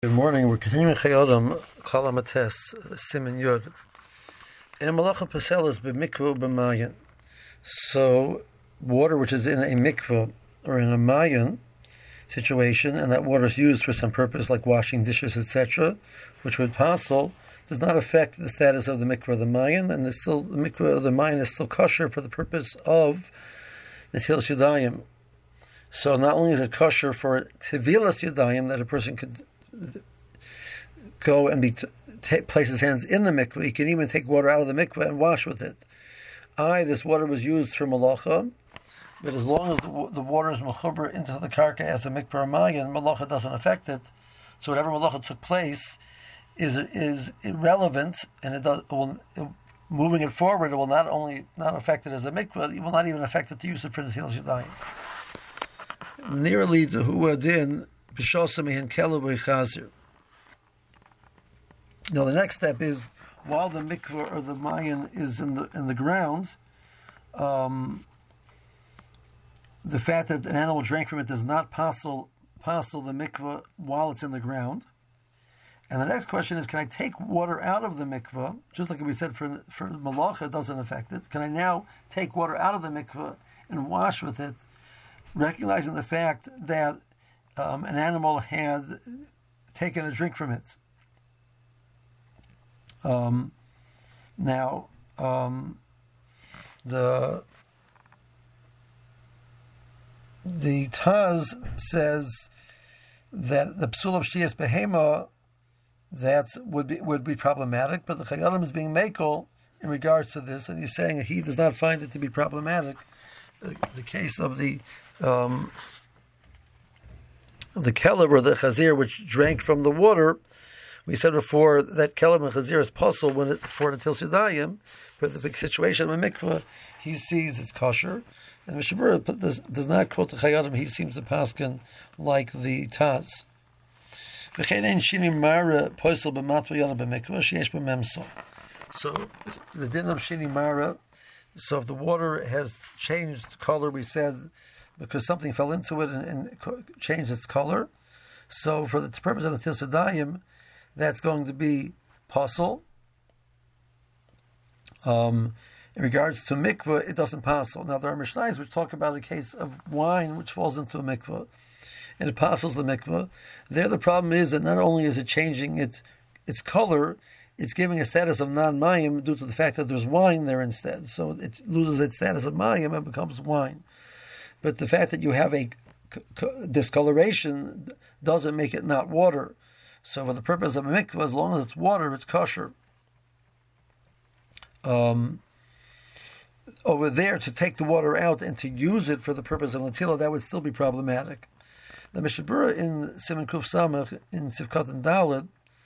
Good morning. We're continuing Chayodam Kalamates Siman Yud. In a malacha pasel is b'mikvah b'mayan. So water which is in a mikvah or in a mayan situation, and that water is used for some purpose like washing dishes, etc., which would passel, does not affect the status of the mikvah or the mayan, and the mikvah or the mayan is still kosher for the purpose of the Netilas Yadayim. So not only is it kosher for Tevilas Yadayim, that a person could go and place his hands in the mikveh, he can even take water out of the mikveh and wash with it. This water was used for malacha, but as long as the water is mechuber into the karka as a mikveh or mayan, malacha doesn't affect it. So whatever malacha took place is irrelevant, and moving it forward, it will not only not affect it as a mikveh, it will not even affect it to use it for the Netilas Yadayim. Nearly to huadin. Now the next step is, while the mikveh or the mayan is in the grounds, the fact that an animal drank from it does not passel the mikveh while it's in the ground. And the next question is, can I take water out of the mikveh, just like we said for malacha, it doesn't affect it. Can I now take water out of the mikveh and wash with it, recognizing the fact that an animal had taken a drink from it? The Taz says that the psul of shtias behema that would be problematic, but the Chayyim is being makel in regards to this, and he's saying that he does not find it to be problematic. The case of the keleb or the chazir which drank from the water, we said before that keleb and chazir is possible when for Netilas Yadayim, but the big situation of a mikveh, he sees it's kosher, and Mishabura does not quote the Chayyim. He seems to paskin like the Taz. So the din of shini mara. So if the water has changed color, we said, because something fell into it and changed its color. So for the purpose of the Netilas Yadayim, that's going to be passel. In regards to mikveh, it doesn't passel. Now there are mishnayos which talk about a case of wine which falls into a mikveh, and it passels the mikveh. There the problem is that not only is it changing its color, it's giving a status of non-mayim due to the fact that there's wine there instead. So it loses its status of mayim and becomes wine. But the fact that you have a discoloration doesn't make it not water. So for the purpose of a mikveh, as long as it's water, it's kosher. Over there, to take the water out and to use it for the purpose of Netilah, that would still be problematic. The Mishabura in Siman Kuf Samach, in Sivkat and Dalet,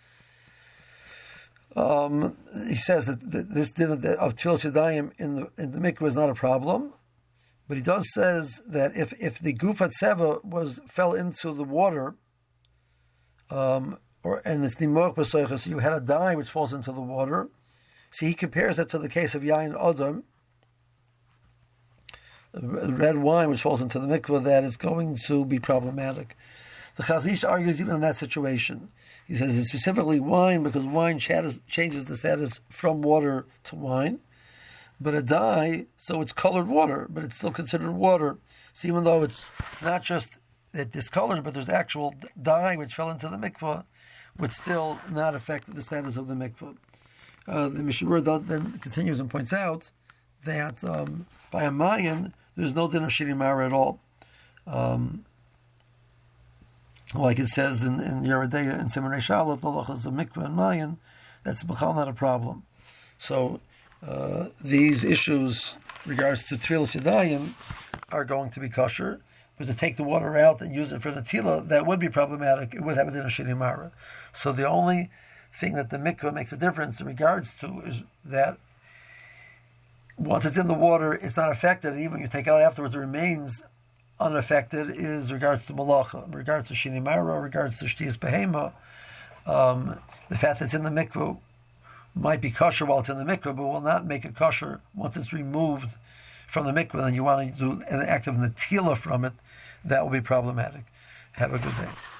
he says that this din of Netilas Yadayim in the mikveh is not a problem. But he does says that if the gufat seva fell into the water, and it's nimok b'soicha, so you had a dye which falls into the water. See, he compares that to the case of yain adam, red wine which falls into the mikveh, that is going to be problematic. The Chazon Ish argues even in that situation. He says it's specifically wine because wine changes the status from water to wine. But a dye, so it's colored water, but it's still considered water. So even though it's not just discolored, but there's actual dye which fell into the mikveh, would still not affect the status of the mikveh. The Mishabur then continues and points out that by a mayan, there's no din of shini mara at all. Like it says in Yoreh De'ah and Siman Reish Aleph, the halachas of mikveh and mayan, that's b'chal not a problem. So these issues regards to Netilas Yadayim are going to be kosher, but to take the water out and use it for Netilah, that would be problematic. It would have a din of shini mara. So the only thing that the mikveh makes a difference in regards to is that once it's in the water, it's not affected. And even when you take it out afterwards, it remains unaffected. Is regards to malacha, in regards to shini mara, regards to shtias behema. The fact that it's in the mikveh might be kosher while it's in the mikveh, but will not make it kosher once it's removed from the mikveh. Then you want to do an act of Netilah from it, that will be problematic. Have a good day.